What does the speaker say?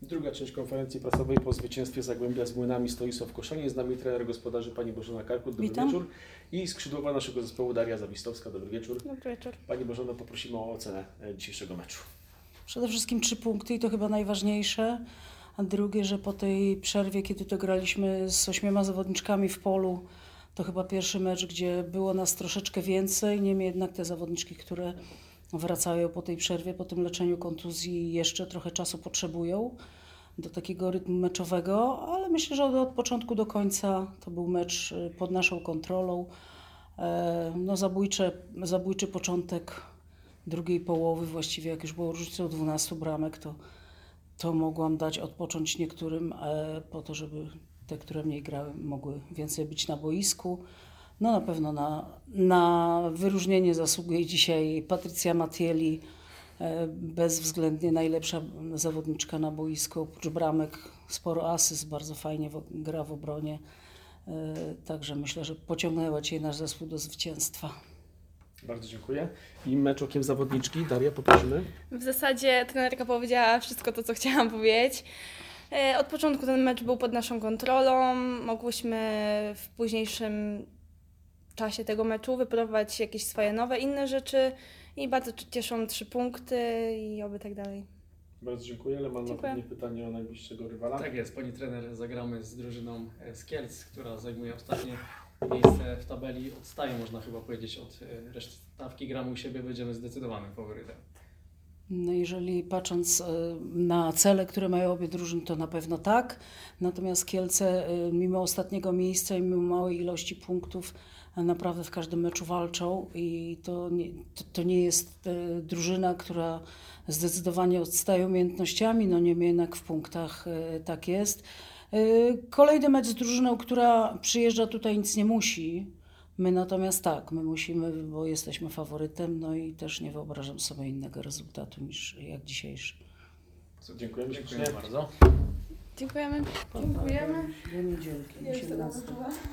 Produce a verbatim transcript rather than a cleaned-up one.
Druga część konferencji prasowej po zwycięstwie Zagłębia z Młynami Stoisław Koszenie. Z nami trener gospodarzy pani Bożena Karkut. Dobry Witam. wieczór. I skrzydłowa naszego zespołu Daria Zawistowska. Dobry wieczór. Dobry wieczór. Pani Bożeno, poprosimy o ocenę e, dzisiejszego meczu. Przede wszystkim trzy punkty i to chyba najważniejsze. A drugie, że po tej przerwie, kiedy to graliśmy z ośmioma zawodniczkami w polu, to chyba pierwszy mecz, gdzie było nas troszeczkę więcej. Niemniej jednak te zawodniczki, które wracają po tej przerwie, po tym leczeniu kontuzji, jeszcze trochę czasu potrzebują do takiego rytmu meczowego, ale myślę, że od, od początku do końca to był mecz y, pod naszą kontrolą. E, no zabójcze, zabójczy początek drugiej połowy, właściwie jak już było różnicą dwunastu bramek, to, to mogłam dać odpocząć niektórym e, po to, żeby te, które mniej grały, mogły więcej być na boisku. No na pewno na, na wyróżnienie zasługuje dzisiaj Patrycja Matieli, e, bezwzględnie najlepsza zawodniczka na boisku, oprócz bramek sporo asyst, bardzo fajnie w, gra w obronie. E, także myślę, że pociągnęła dzisiaj nasz zespół do zwycięstwa. Bardzo dziękuję. I mecz okiem zawodniczki. Daria, poprosimy. W zasadzie trenerka powiedziała wszystko to, co chciałam powiedzieć. E, Od początku ten mecz był pod naszą kontrolą. Mogłyśmy w późniejszym czasie tego meczu wypróbować jakieś swoje nowe, inne rzeczy i bardzo cieszą trzy punkty i oby tak dalej. Bardzo dziękuję. Leman ma Dziękuję. pewnie pytanie o najbliższego rywala. Tak jest, pani trener, zagramy z drużyną z Kielc, która zajmuje ostatnie miejsce w tabeli. Odstaje, można chyba powiedzieć, od e, reszty stawki. Gramy u siebie, będziemy zdecydowanym faworytem. No jeżeli patrząc e, na cele, które mają obie drużyny, to na pewno tak. Natomiast Kielce e, mimo ostatniego miejsca i mimo małej ilości punktów e, naprawdę w każdym meczu walczą i to nie, to, to nie jest e, drużyna, która zdecydowanie odstaje umiejętnościami, no niemniej jednak w punktach e, tak jest. E, Kolejny mecz z drużyną, która przyjeżdża tutaj, nic nie musi. My natomiast tak, my musimy, bo jesteśmy faworytem, no i też nie wyobrażam sobie innego rezultatu niż jak dzisiejszy. Dziękujemy. Dziękuję bardzo. Dziękujemy. Dziękujemy. Do niedzielki, osiemnastej.